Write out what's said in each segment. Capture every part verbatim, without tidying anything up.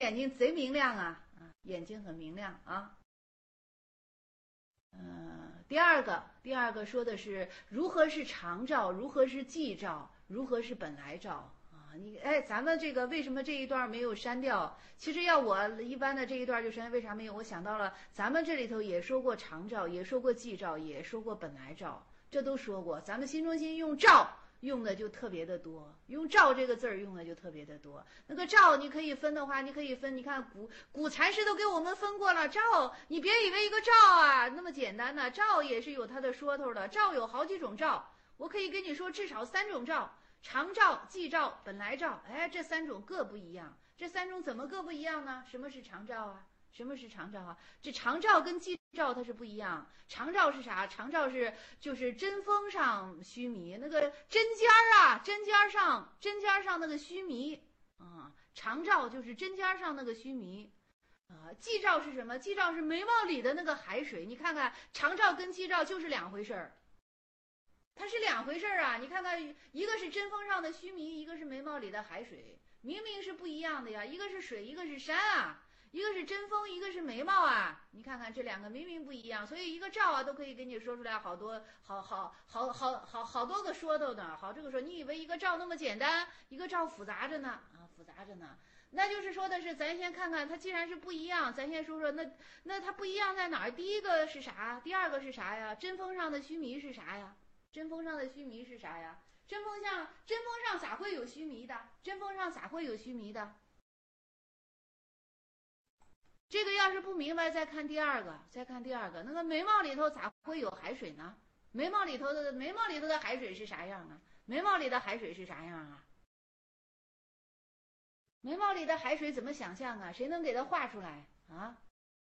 眼睛贼明亮啊，啊，眼睛很明亮啊。嗯，第二个，第二个说的是如何是常照，如何是寂照，如何是本来照啊？你哎，咱们这个为什么这一段没有删掉？其实要我一般的这一段就删，为啥没有？我想到了，咱们这里头也说过常照，也说过寂照，也说过本来照，这都说过。咱们新中心用照用的就特别的多，用照这个字儿用的就特别的多。那个照你可以分的话，你可以分，你看古古禅师都给我们分过了。照，你别以为一个照啊那么简单呢，照也是有它的说头的。照有好几种照，我可以跟你说至少三种照：常照、寂照、本来照。哎，这三种各不一样。这三种怎么各不一样呢？什么是常照啊？什么是常照啊？这常照跟寂照它是不一样。常照是啥？常照是就是针锋上须弥，那个针尖儿啊，针尖上针尖上那个须弥啊。常照就是针尖上那个须弥啊。寂照是什么？寂照是眉毛里的那个海水。你看看常照跟寂照就是两回事儿，它是两回事儿啊。你看看，一个是针锋上的须弥，一个是眉毛里的海水，明明是不一样的呀。一个是水，一个是山啊。一个是针锋，一个是眉毛啊，你看看这两个明明不一样，所以一个照啊都可以给你说出来好多好好好好好好多个说头呢。好，这个说你以为一个照那么简单，一个照复杂着呢啊，复杂着呢。那就是说的是，咱先看看它既然是不一样，咱先说说那那它不一样在哪儿？第一个是啥？第二个是啥呀？针锋上的须弥是啥呀？针锋上的须弥是啥呀？针锋上针锋上咋会有须弥的？针锋上咋会有须弥的？这个要是不明白，再看第二个，再看第二个，那个眉毛里头咋会有海水呢？眉毛里头的眉毛里头的海水是啥样啊？眉毛里的海水是啥样啊？眉毛里的海水怎么想象啊？谁能给它画出来啊？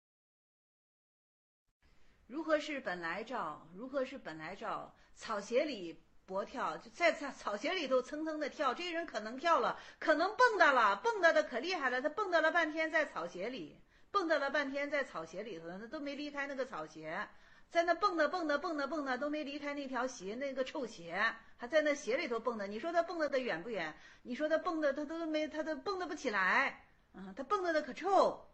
如何是本来照？如何是本来照？草鞋里搏跳，就在草鞋里头蹭蹭的跳，这人可能跳了，可能蹦跶了，蹦跶的可厉害了，他蹦跶了半天在草鞋里。蹦跶了半天在草鞋里头，他都没离开那个草鞋，在那蹦跶蹦跶蹦跶蹦跶都没离开那条鞋，那个臭鞋还在那鞋里头蹦跶。你说他蹦跶的远不远？你说他蹦跶他都没他都蹦跶不起来，嗯，他蹦跶的可臭。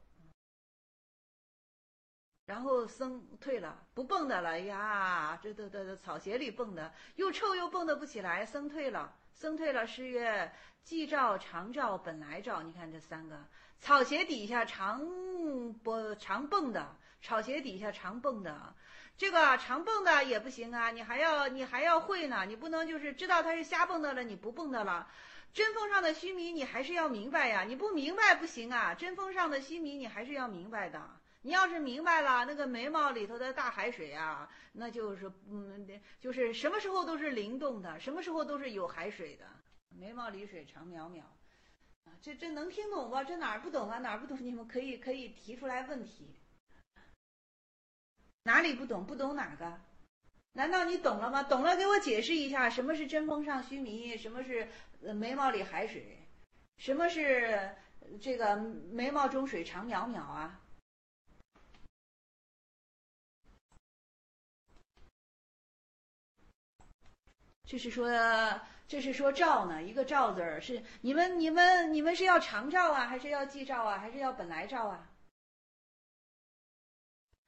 然后僧退了，不蹦跶了，哎呀，这都都草鞋里蹦的，又臭又蹦跶不起来，僧退了。僧退了，诗曰：寂照、常照、本来照。你看这三个，草鞋底下常不常蹦的，草鞋底下常蹦的，这个常蹦的也不行啊，你还要你还要会呢，你不能就是知道它是瞎蹦的了，你不蹦的了。针锋上的须弥你还是要明白呀，你不明白不行啊，针锋上的须弥你还是要明白的。你要是明白了，那个眉毛里头的大海水啊，那就是嗯，就是什么时候都是灵动的，什么时候都是有海水的。眉毛里水长渺渺，啊，这这能听懂吧？这哪儿不懂啊？哪儿不懂？你们可以可以提出来问题。哪里不懂？不懂哪个？难道你懂了吗？懂了，给我解释一下，什么是针锋上须弥？什么是眉毛里海水？什么是这个眉毛中水长渺渺啊？这是说，这是说照呢，一个照字儿是你们你们你们是要常照啊，还是要寂照啊，还是要本来照啊？